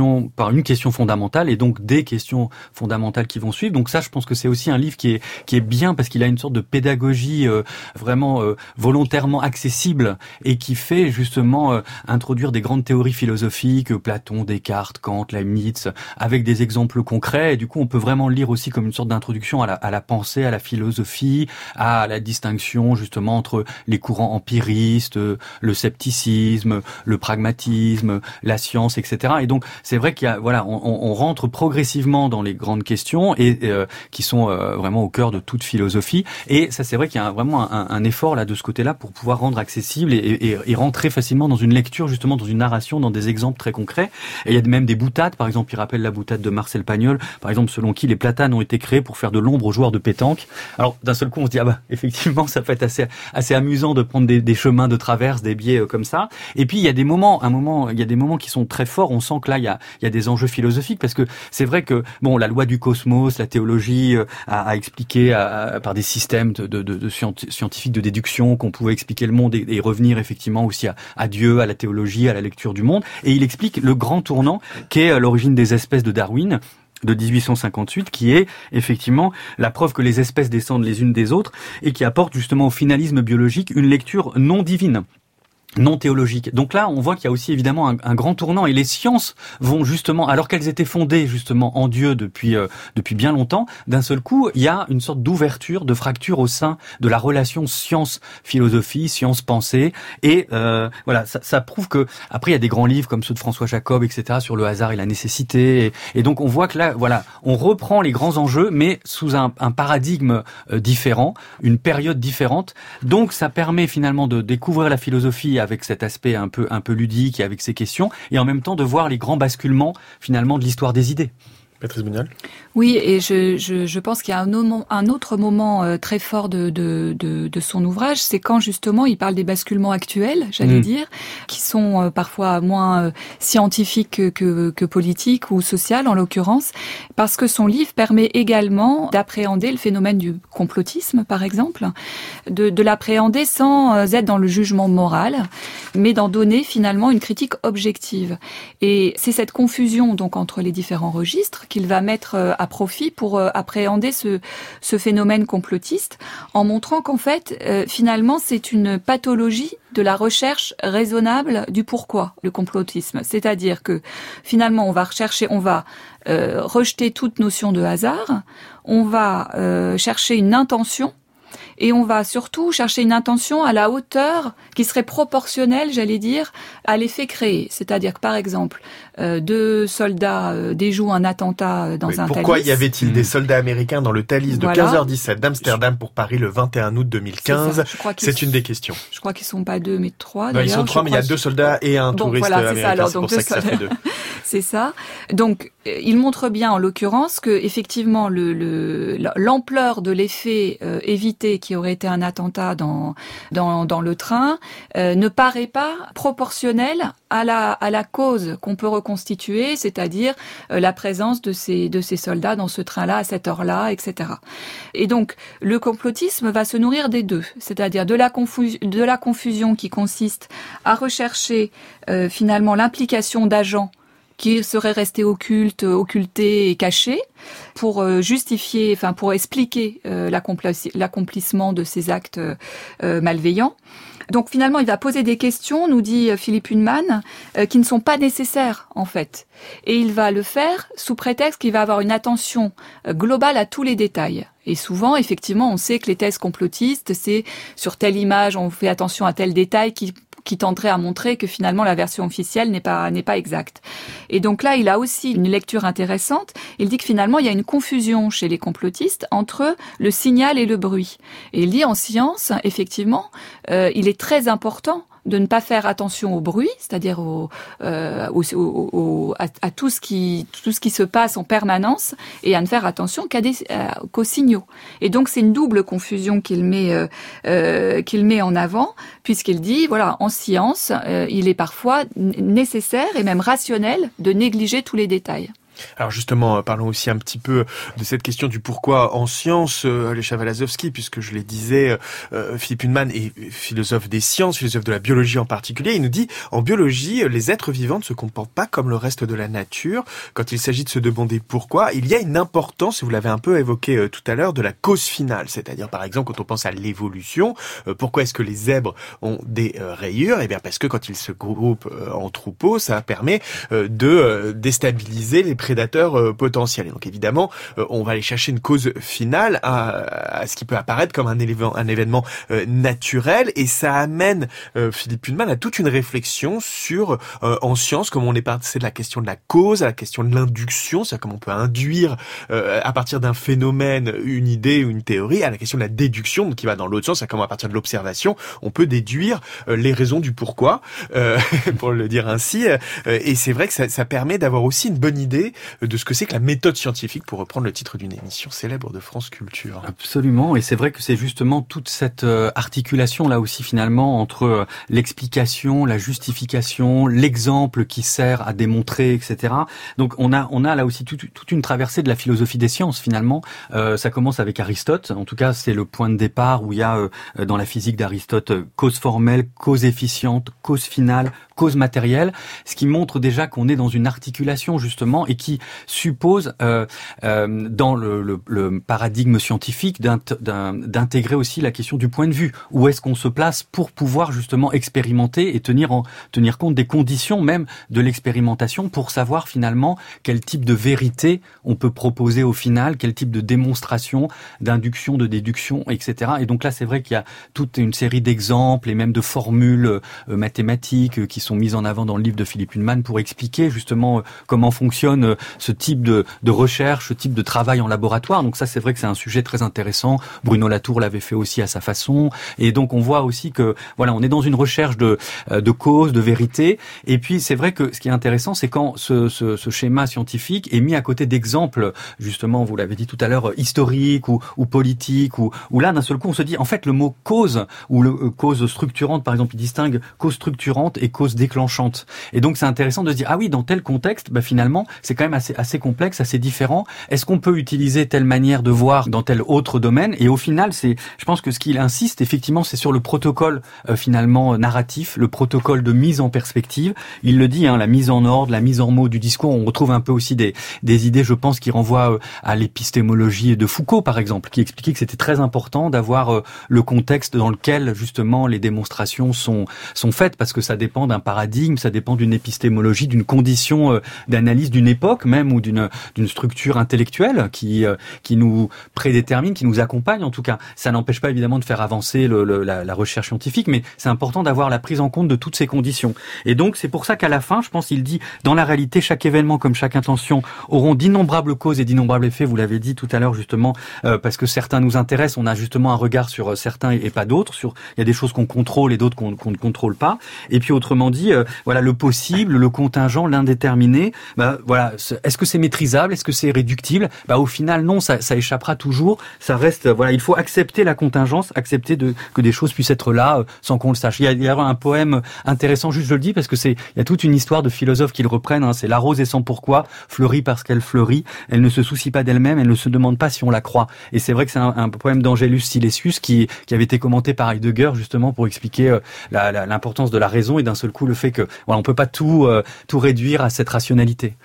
une question fondamentale, et donc des questions fondamentales qui vont suivre. Donc ça, je pense que c'est aussi un livre qui est bien, parce qu'il a une sorte de pédagogie vraiment volontairement accessible, et qui fait justement introduire des grandes théories philosophiques, Platon, Descartes, Kant, Leibniz, avec des exemples concrets. Et du coup, on peut vraiment le lire aussi comme une sorte d'introduction à la pensée, à la philosophie, à la distinction justement entre les courants empiristes, le scepticisme, le pragmatisme, la science, etc. Et donc, c'est vrai qu'il y a, voilà, on rentre progressivement dans les grandes questions et qui sont vraiment au cœur de toute philosophie. Et ça, c'est vrai qu'il y a vraiment un effort là de ce côté-là pour pouvoir rendre accessible et rentrer facilement dans une lecture, justement dans une narration, dans des exemples très concrets. Et il y a même des boutades, par exemple, il rappelle la boutade de Marcel Pagnol, par exemple, selon qui les platanes ont été créés pour faire de l'ombre aux joueurs de pétanque. Alors d'un seul coup, on se dit effectivement, ça peut être assez amusant de prendre des chemins de traverse, des biais comme ça. Et puis il y a des moments, il y a des moments qui sont très forts. On sent que là il y a des enjeux philosophiques, parce que c'est vrai que la loi du cosmos, la théologie a expliqué par des systèmes de scientifiques de déduction qu'on pouvait expliquer le monde et revenir effectivement aussi à Dieu, à la théologie, à la lecture du monde. Et il explique le grand tournant qu'est l'origine des espèces de Darwin de 1858, qui est effectivement la preuve que les espèces descendent les unes des autres, et qui apporte justement au finalisme biologique une lecture non divine, non théologique. Donc là, on voit qu'il y a aussi évidemment un grand tournant, et les sciences vont justement, alors qu'elles étaient fondées justement en Dieu depuis bien longtemps, d'un seul coup, il y a une sorte d'ouverture, de fracture au sein de la relation science-philosophie, science-pensée, et voilà, ça prouve que après il y a des grands livres comme ceux de François Jacob, etc., sur le hasard et la nécessité, et donc on voit que là, voilà, on reprend les grands enjeux, mais sous un paradigme différent, une période différente. Donc ça permet finalement de découvrir la philosophie avec cet aspect un peu ludique et avec ces questions, et en même temps de voir les grands basculements finalement de l'histoire des idées. Patrice Bugnol. Oui, et je pense qu'il y a un autre moment très fort de son ouvrage, c'est quand justement il parle des basculements actuels, j'allais dire, qui sont parfois moins scientifiques que politiques ou sociales en l'occurrence, parce que son livre permet également d'appréhender le phénomène du complotisme, par exemple, de l'appréhender sans être dans le jugement moral, mais d'en donner finalement une critique objective. Et c'est cette confusion donc entre les différents registres qu'il va mettre à profit pour appréhender ce phénomène complotiste, en montrant qu'en fait, finalement, c'est une pathologie de la recherche raisonnable du pourquoi, le complotisme. C'est-à-dire que finalement, on va rejeter toute notion de hasard, on va chercher une intention, et on va surtout chercher une intention à la hauteur qui serait proportionnelle, j'allais dire, à l'effet créé. C'est-à-dire que, par exemple, 2 soldats déjouent un attentat dans un Thalys. Pourquoi y avait-il des soldats américains dans le Thalys de 15h17 d'Amsterdam pour Paris le 21 août 2015 ? C'est une des questions. Je crois qu'ils sont pas 2, mais 3. Non, ils sont 3, mais il y a 2 soldats et un touriste américain. C'est pour ça que ça fait 2. C'est ça. Donc, il montre bien, en l'occurrence, que effectivement l'ampleur de l'effet évité qui aurait été un attentat dans le train ne paraît pas proportionnel à la cause qu'on peut reconstituer, c'est-à-dire la présence de ces soldats dans ce train-là à cette heure-là, etc. Et donc le complotisme va se nourrir des deux, c'est-à-dire de la confusion qui consiste à rechercher finalement l'implication d'agents qui seraient restés occultés et cachés pour justifier, pour expliquer l'accomplissement de ces actes malveillants. Donc finalement, il va poser des questions, nous dit Philippe Hunnemann, qui ne sont pas nécessaires en fait. Et il va le faire sous prétexte qu'il va avoir une attention globale à tous les détails. Et souvent, effectivement, on sait que les thèses complotistes, c'est sur telle image, on fait attention à tel détail qui tenterait à montrer que finalement la version officielle n'est pas exacte. Et donc là, il a aussi une lecture intéressante. Il dit que finalement, il y a une confusion chez les complotistes entre le signal et le bruit. Et il dit en science, effectivement, il est très important de ne pas faire attention au bruit, c'est-à-dire à tout ce qui se passe en permanence, et à ne faire attention qu'aux signaux. Et donc c'est une double confusion qu'il met en avant, puisqu'il dit voilà, en science, il est parfois nécessaire et même rationnel de négliger tous les détails. Alors justement, parlons aussi un petit peu de cette question du pourquoi en sciences, Alesia Walazowski, puisque je le disais, Philippe Hunnemann est philosophe des sciences, philosophe de la biologie en particulier. Il nous dit, en biologie, les êtres vivants ne se comportent pas comme le reste de la nature. Quand il s'agit de se demander pourquoi, il y a une importance, et vous l'avez un peu évoqué tout à l'heure, de la cause finale. C'est-à-dire, par exemple, quand on pense à l'évolution, pourquoi est-ce que les zèbres ont des rayures? Eh bien, parce que quand ils se groupent en troupeaux, ça permet de déstabiliser les prédateurs potentiels. Et donc évidemment, on va aller chercher une cause finale à ce qui peut apparaître comme un événement naturel, et ça amène Philippe Hunnemann à toute une réflexion sur, en science, comment on est passé de la question de la cause à la question de l'induction, c'est-à-dire comment on peut induire à partir d'un phénomène une idée ou une théorie, à la question de la déduction, donc qui va dans l'autre sens, c'est-à-dire comment à partir de l'observation, on peut déduire les raisons du pourquoi, pour le dire ainsi, et c'est vrai que ça permet d'avoir aussi une bonne idée de ce que c'est que la méthode scientifique, pour reprendre le titre d'une émission célèbre de France Culture. Absolument, et c'est vrai que c'est justement toute cette articulation là aussi finalement entre l'explication, la justification, l'exemple qui sert à démontrer, etc. Donc on a là aussi toute une traversée de la philosophie des sciences finalement. Ça commence avec Aristote, en tout cas c'est le point de départ où il y a dans la physique d'Aristote cause formelle, cause efficiente, cause finale, cause matérielle, ce qui montre déjà qu'on est dans une articulation justement et qui suppose dans le paradigme scientifique d'intégrer aussi la question du point de vue. Où est-ce qu'on se place pour pouvoir justement expérimenter et tenir compte des conditions même de l'expérimentation pour savoir finalement quel type de vérité on peut proposer au final, quel type de démonstration, d'induction, de déduction, etc. Et donc là, c'est vrai qu'il y a toute une série d'exemples et même de formules mathématiques qui sont mises en avant dans le livre de Philippe Hunnemann pour expliquer justement comment fonctionne ce type de recherche, ce type de travail en laboratoire. Donc ça, c'est vrai que c'est un sujet très intéressant. Bruno Latour l'avait fait aussi à sa façon. Et donc on voit aussi que voilà, on est dans une recherche de cause, de vérité. Et puis c'est vrai que ce qui est intéressant, c'est quand ce schéma scientifique est mis à côté d'exemples, justement, vous l'avez dit tout à l'heure, historiques ou politiques, ou là d'un seul coup on se dit en fait le mot cause ou cause structurante, par exemple, il distingue cause structurante et cause déclenchante. Et donc c'est intéressant de se dire ah oui, dans tel contexte, finalement c'est quand même assez complexe, assez différent. Est-ce qu'on peut utiliser telle manière de voir dans tel autre domaine? Et au final, je pense que ce qu'il insiste effectivement, c'est sur le protocole finalement narratif, le protocole de mise en perspective. Il le dit, la mise en ordre, la mise en mots du discours. On retrouve un peu aussi des idées, je pense, qui renvoient à l'épistémologie de Foucault, par exemple, qui expliquait que c'était très important d'avoir le contexte dans lequel justement les démonstrations sont faites, parce que ça dépend d'un paradigme, ça dépend d'une épistémologie, d'une condition d'analyse d'une époque même, ou d'une structure intellectuelle qui nous prédétermine, qui nous accompagne en tout cas. Ça n'empêche pas évidemment de faire avancer la recherche scientifique, mais c'est important d'avoir la prise en compte de toutes ces conditions. Et donc c'est pour ça qu'à la fin, je pense, il dit, dans la réalité, chaque événement comme chaque intention auront d'innombrables causes et d'innombrables effets. Vous l'avez dit tout à l'heure justement, parce que certains nous intéressent, on a justement un regard sur certains et pas d'autres. Il y a des choses qu'on contrôle et d'autres qu'on ne contrôle pas. Et puis autrement dit, voilà, le possible, le contingent, l'indéterminé. Voilà, est-ce que c'est maîtrisable? Est-ce que c'est réductible? Au final, non, ça échappera toujours. Ça reste, voilà, il faut accepter la contingence, accepter que des choses puissent être là sans qu'on le sache. Il y a un poème intéressant, juste je le dis, parce que il y a toute une histoire de philosophes qui le reprennent. C'est la rose est sans pourquoi, fleurit parce qu'elle fleurit. Elle ne se soucie pas d'elle-même, elle ne se demande pas si on la croit. Et c'est vrai que c'est un poème d'Angelus Silesius qui avait été commenté par Heidegger justement pour expliquer l'importance de la raison et d'un seul coup le fait que voilà, on peut pas tout réduire à cette rationalité. Oui,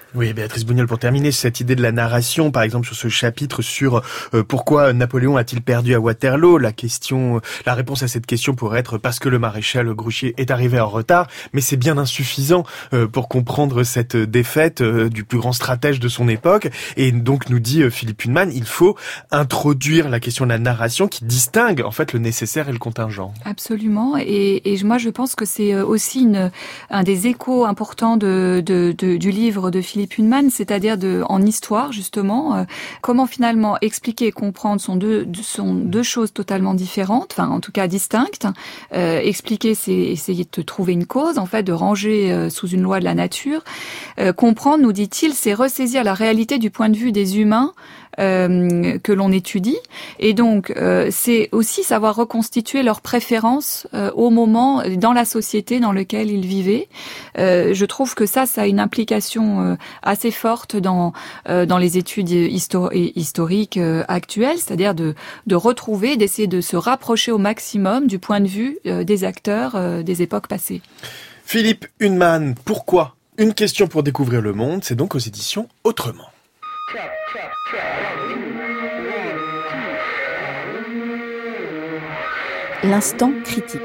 Béatrice Bougnol, pour terminer, cette idée de la narration, par exemple sur ce chapitre sur pourquoi Napoléon a-t-il perdu à Waterloo, la réponse à cette question pourrait être parce que le maréchal Grouchy est arrivé en retard, mais c'est bien insuffisant pour comprendre cette défaite du plus grand stratège de son époque. Et donc nous dit Philippe Hunnemann, il faut introduire la question de la narration qui distingue en fait le nécessaire et le contingent. Absolument, et moi je pense que c'est aussi un des échos importants du livre de Philippe Hunnemann, c'est-à-dire en histoire justement, comment finalement expliquer et comprendre sont deux choses totalement différentes, enfin en tout cas distinctes. Expliquer, c'est essayer de trouver une cause, en fait, de ranger sous une loi de la nature. Comprendre, nous dit-il, c'est ressaisir la réalité du point de vue des humains que l'on étudie, et donc c'est aussi savoir reconstituer leurs préférences au moment, dans la société dans laquelle ils vivaient. Je trouve que ça a une implication assez forte dans les études historiques actuelles, c'est-à-dire de retrouver, d'essayer de se rapprocher au maximum du point de vue des acteurs des époques passées. Philippe Hunnemann, pourquoi ? Une question pour découvrir le monde, c'est donc aux éditions Autrement. L'instant critique.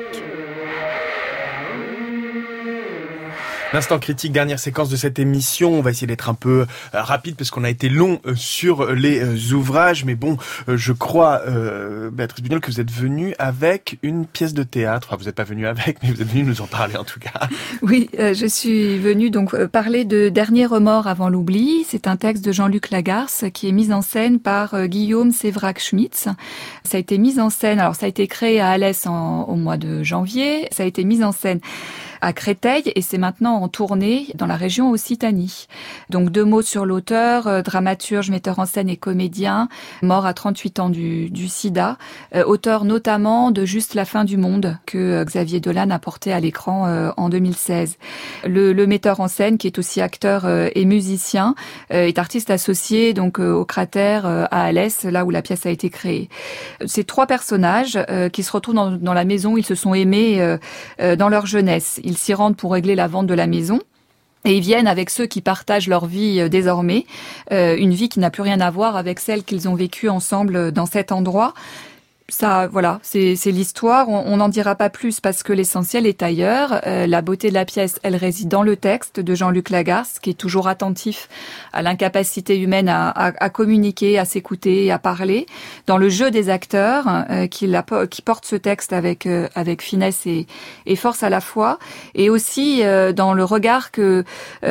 L'instant critique, dernière séquence de cette émission. On va essayer d'être un peu rapide parce qu'on a été long sur les ouvrages. Mais bon, je crois, Béatrice Bougnol, que vous êtes venue avec une pièce de théâtre. Enfin, vous n'êtes pas venue avec, mais vous êtes venue nous en parler en tout cas. Oui, je suis venue donc parler de Dernier remords avant l'oubli. C'est un texte de Jean-Luc Lagarce qui est mis en scène par Guillaume Sévrac-Schmitz. Ça a été mis en scène, alors ça a été créé à Alès au mois de janvier. Ça a été mis en scène à Créteil et c'est maintenant en tournée dans la région Occitanie. Donc 2 mots sur l'auteur, dramaturge, metteur en scène et comédien, mort à 38 ans du sida, auteur notamment de Juste la fin du monde que Xavier Dolan a porté à l'écran en 2016. Le metteur en scène, qui est aussi acteur et musicien, est artiste associé donc au Cratère à Alès, là où la pièce a été créée. Ces 3 personnages qui se retrouvent dans la maison, ils se sont aimés dans leur jeunesse. Ils s'y rendent pour régler la vente de la maison. Et ils viennent avec ceux qui partagent leur vie désormais, une vie qui n'a plus rien à voir avec celle qu'ils ont vécue ensemble dans cet endroit. Ça, voilà, c'est l'histoire. On n'en dira pas plus parce que l'essentiel est ailleurs. La beauté de la pièce, elle réside dans le texte de Jean-Luc Lagarce, qui est toujours attentif à l'incapacité humaine à communiquer, à s'écouter, à parler. Dans le jeu des acteurs, qui portent ce texte avec finesse et force à la fois, et aussi dans le regard que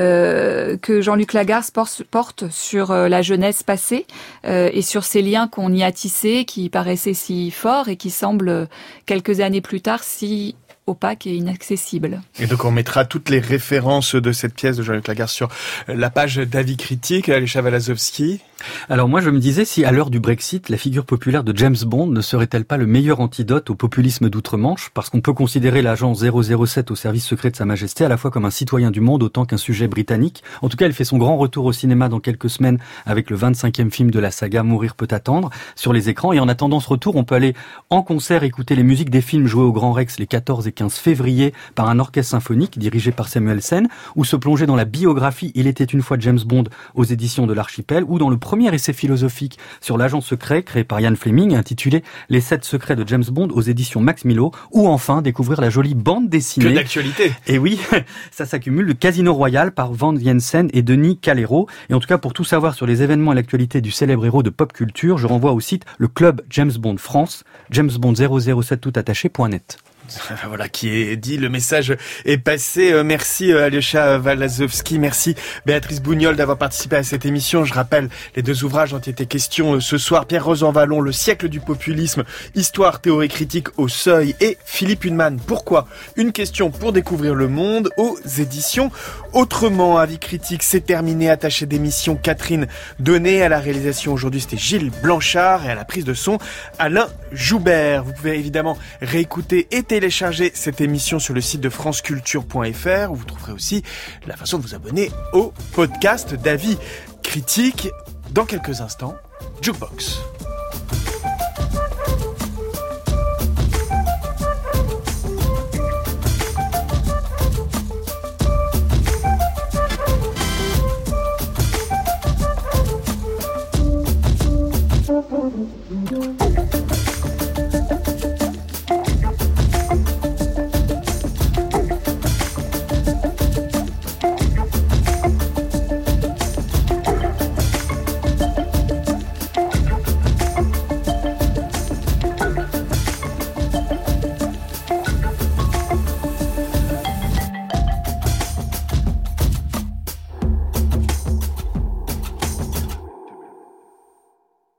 Jean-Luc Lagarce porte sur la jeunesse passée et sur ces liens qu'on y a tissés, qui paraissaient si fort et qui semble quelques années plus tard si opaque et inaccessible. Et donc on mettra toutes les références de cette pièce de Jean-Luc Lagarce sur la page d'Avis critique. Alecha Walazowski. Alors moi je me disais, si à l'heure du Brexit, la figure populaire de James Bond ne serait-elle pas le meilleur antidote au populisme d'outre-Manche, parce qu'on peut considérer l'agent 007 au service secret de Sa Majesté à la fois comme un citoyen du monde autant qu'un sujet britannique. En tout cas, elle fait son grand retour au cinéma dans quelques semaines avec le 25e film de la saga Mourir peut attendre sur les écrans. Et en attendant ce retour, on peut aller en concert écouter les musiques des films joués au Grand Rex les 14 et 15 février par un orchestre symphonique dirigé par Samuel Sen, ou se plonger dans la biographie Il était une fois James Bond aux éditions de l'Archipel, ou dans le premier essai philosophique sur l'agent secret créé par Ian Fleming intitulé Les 7 secrets de James Bond aux éditions Max Milo, ou enfin découvrir la jolie bande dessinée. Que d'actualité. Et oui, ça s'accumule, le Casino Royal par Van Jensen et Denis Calero. Et en tout cas, pour tout savoir sur les événements et l'actualité du célèbre héros de pop culture, je renvoie au site le Club James Bond France, jamesbond007 toutattaché.net. Voilà qui est dit, le message est passé. Merci Alecha Walazowski, merci Béatrice Bougnol d'avoir participé à cette émission. Je rappelle les 2 ouvrages dont il était question ce soir: Pierre Rosanvallon, Le siècle du populisme, Histoire, théorie critique au Seuil, et Philippe Hunnemann, Pourquoi ? Une question pour découvrir le monde aux éditions Autrement. Avis critique, c'est terminé. Attachée d'émission Catherine Donnet, à la réalisation aujourd'hui c'était Gilles Blanchard, et à la prise de son Alain Joubert. Vous pouvez évidemment réécouter et télécharger cette émission sur le site de franceculture.fr, où vous trouverez aussi la façon de vous abonner au podcast d'Avis critique. Dans quelques instants, Jukebox.